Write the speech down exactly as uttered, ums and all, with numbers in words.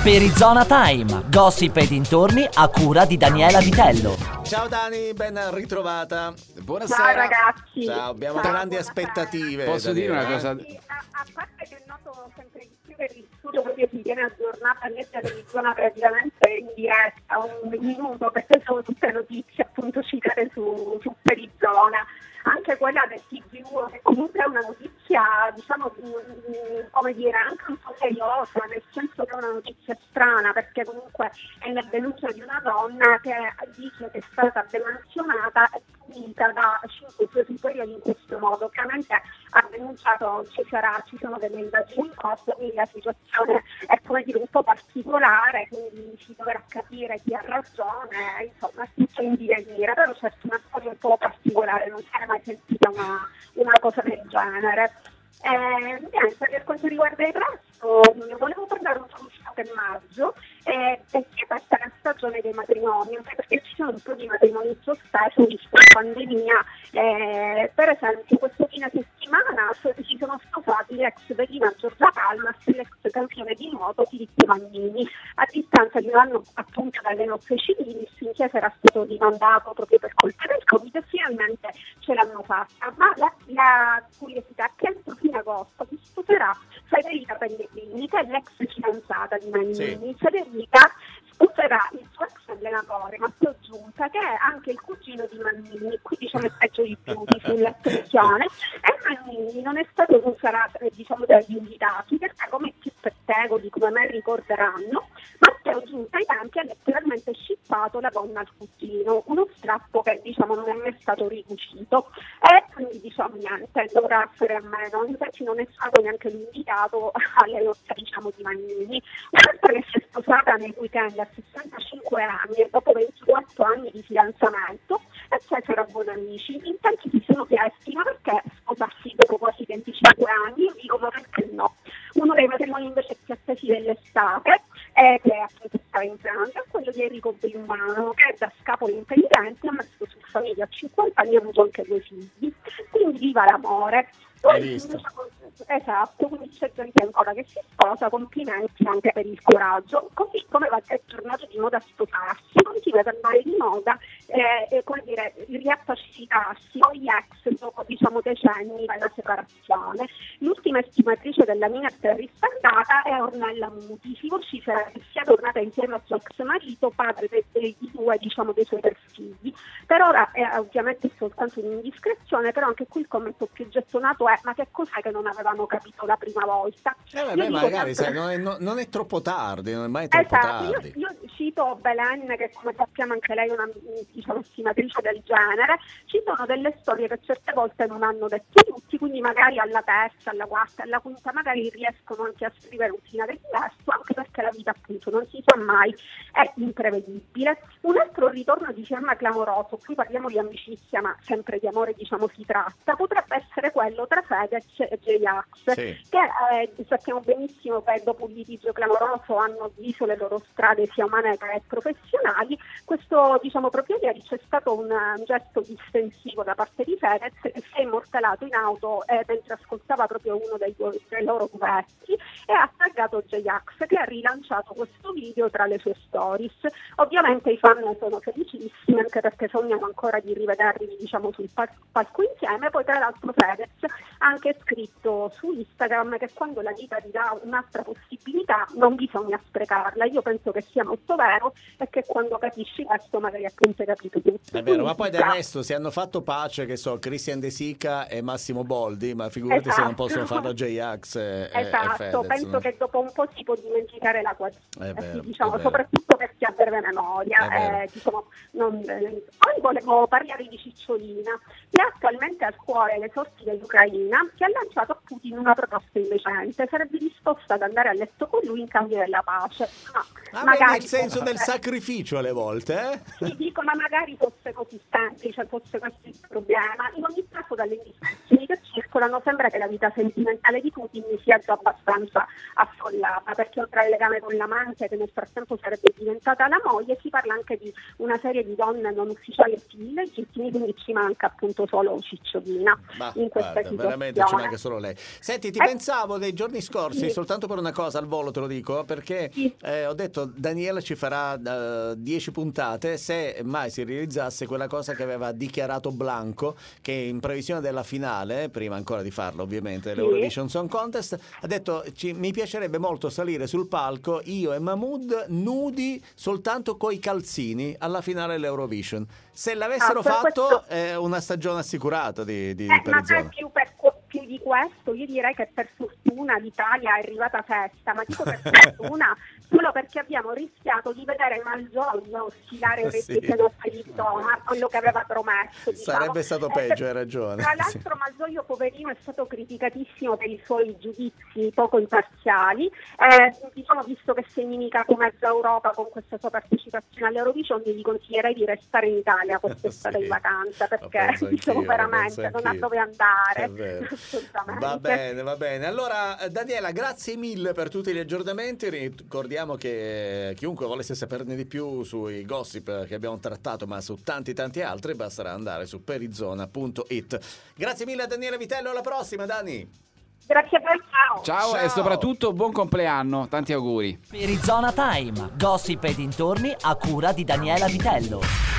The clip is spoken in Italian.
Perizona Time, gossip e dintorni a cura di Daniela Vitello. Ciao Dani, ben ritrovata. Buonasera. Ciao ragazzi. Ciao, abbiamo Ciao, grandi buonasera. aspettative. Posso dire una Daniela, cosa? Sì, a, a parte che noto sempre di più che il studio proprio si viene aggiornata nella televisione praticamente in diretta, un minuto, perché sono tutte notizie appunto citate su, su Perizona. Anche quella del T G, che comunque è una notizia, diciamo, mh, come dire, anche un po' seriosa, nel senso che è una notizia strana, perché comunque è la denuncia di una donna che dice che è stata demansionata e punita da cinque suoi superiori in questo modo. Ovviamente ha denunciato, ci sarà, ci sono delle indagini in corso, quindi la situazione è, come dire, un po' particolare, quindi si dovrà capire chi ha ragione, insomma, si c'è in divenire, però certo una storia un po' particolare, non si era mai sentita una, una cosa del genere. Eh, niente, per quanto riguarda il resto, volevo parlare un po' di estate maggio, eh, perché questa è la stagione dei matrimoni, anche perché ci sono un po' di matrimoni sospesi visto la pandemia. Eh, per esempio, questo fine settimana si sono sposati l'ex velina Giorgia Palmas e l'ex campione di nuoto Filippo Magnini. A distanza di un anno appunto dalle nozze civili, il Finchiese era stato dimandato proprio per colpa del Covid e finalmente ce l'hanno fatta. Ma la, la curiosità è che entro fine agosto si sposerà Federica Pellegrini, che è l'ex fidanzata di Magnini. Sì. Federica sposerà il suo ex allenatore Matteo Giunta, che è anche il cugino di Magnini, qui diciamo è peggio di più sull'attenzione, e Magnini non è stato, non sarà diciamo dagli invitati, perché come più pettegoli come me ricorderanno, Matteo Giunta ai tempi ha letteralmente scippato la donna al cugino, uno strappo che diciamo non è mai stato ricucito, e quindi diciamo niente, dovrà essere a meno, infatti non è stato neanche l'invitato alle nozze diciamo di Magnini. Un'altra che si è sposata nel weekend a sessantacinque anni e dopo ventiquattro anni di fidanzamento è Cesare Bonamici. In tanti si sono chiesti ma perché sposarsi dopo quasi venticinque anni? Io dico ma perché no? Uno dei matrimoni invece più attesi dell'estate, eh, che appunto stava in Francia, è quello di Enrico Bellumbano, che da scapolo intelligente ha messo su famiglia a cinquanta anni e ha avuto anche due figli. Quindi viva l'amore. Hai visto? Esatto, quindi c'è gente ancora che si sposa, complimenti anche per il coraggio, così come va è tornato di moda sposarsi, continua ad andare di moda eh, e come dire, riappacificarsi con gli ex dopo diciamo decenni dalla separazione. L'ultima estimatrice della Minet riscaldata è Ornella Muti, si vocifera che sia tornata insieme al suo ex marito, padre dei, dei due diciamo dei suoi tre figli. Per ora è ovviamente soltanto un'indiscrezione, però anche qui il commento più gettonato è ma che cos'è che non avevano capito la prima volta? Eh, beh, Io beh, dico magari sempre- sai, non, è, no- non è troppo tardi, non è mai troppo Esatto, io, tardi. io cito Belen, che come sappiamo anche lei è una diciamo, stimatrice del genere. Ci sono delle storie che certe volte non hanno detto tutti, quindi magari alla terza, alla quarta, alla quinta magari riescono anche a scrivere un finale diverso, anche perché la vita appunto non si sa mai, è imprevedibile. Un altro ritorno di fiamma clamoroso, qui parliamo di amicizia ma sempre di amore diciamo si tratta, potrebbe essere quello tra Fedez e J-Ax, Sì. che eh, sappiamo benissimo che dopo un litigio clamoroso hanno diviso le loro strade sia umane che professionali. Questo diciamo proprio ieri c'è stato un, un gesto distensivo da parte di Fedez, che si è immortalato in auto eh, mentre ascoltava proprio uno dei, dei loro duetti e ha taggato J-Ax, che ha rilanciato questo video tra le sue stories. Ovviamente i fan sono felicissimi anche perché sognano ancora di rivederli diciamo sul pal- palco insieme. Poi tra l'altro Fedez ha anche scritto su Instagram che quando la vita ti dà un'altra possibilità non bisogna sprecarla. Io penso che sia molto vero e che quando capisci questo magari appunto hai capito tutto. È vero, ma Quindi poi si del sa. resto si hanno fatto pace, che so, Christian De Sica e Massimo Boldi, ma figurati se non Esatto. possono farlo J-Ax e, e- e Esatto, Fedez, penso no? che dopo un po' si può dimenticare la questione, È vero, diciamo, è vero. soprattutto per chi ha breve memoria. È vero. eh, diciamo, non- eh. Poi volevo parlare di Cicciolina, che ha attualmente al cuore le sorti dell'Ucraina, che ha lanciato a Putin una proposta indecente, sarebbe disposta ad andare a letto con lui in cambio della pace. Ma Ah, magari il senso fosse... del sacrificio alle volte, eh? Sì, dico, ma magari fosse così semplice, fosse questo il problema. In ogni caso, dalle indiscrezioni che circolano, sembra che la vita sentimentale di Putin sia già abbastanza affollata, perché oltre al legame con l'amante, che nel frattempo sarebbe diventata la moglie, si parla anche di una serie di donne non ufficiali e figli legittimi, quindi ci manca appunto solo Cicciolina Ma in questa guarda, situazione. veramente ci manca solo lei. Senti, ti Eh, pensavo nei giorni scorsi, sì. soltanto per una cosa al volo te lo dico, perché Sì. eh, ho detto Daniela ci farà dieci puntate se mai si realizzasse quella cosa che aveva dichiarato Blanco, che in previsione della finale, prima ancora di farlo ovviamente, Sì. dell'Eurovision Song Contest, ha detto ci, mi piacerebbe molto salire sul palco io e Mahmood nudi soltanto coi calzini alla finale dell'Eurovision. Se l'avessero Ah, per fatto questo- è una stagione assicurata di, di Eh, ma Perizona. per più, per, più di questo, io direi che per fortuna l'Italia è arrivata sesta, ma dico per fortuna solo perché abbiamo rischiato di vedere Malgioglio oscillare Sì. orecchie da Perizona, quello che aveva promesso. Diciamo. Sarebbe stato Eh, peggio, hai ragione. Tra Sì. l'altro Malgioglio, poverino, è stato criticatissimo per i suoi giudizi poco imparziali. Eh, diciamo, visto che si è inimicato mezza Europa con questa sua partecipazione all'Eurovision, gli consiglierei di restare in Italia quest'estate Sì. in vacanza, Lo perché penso diciamo anch'io, lo veramente penso non ha anch'io. dove andare. È vero. Assolutamente. Va bene, va bene. Allora, eh, Daniela, grazie mille per tutti gli aggiornamenti. Ricordiamo che eh, chiunque volesse saperne di più sui gossip che abbiamo trattato, ma su tanti tanti altri, basterà andare su perizona punto it. Grazie mille a Daniela Vitello, alla prossima, Dani. Grazie a voi, ciao. Ciao, Ciao. e soprattutto buon compleanno, tanti auguri. Perizona Time, gossip e dintorni a cura di Daniela Vitello.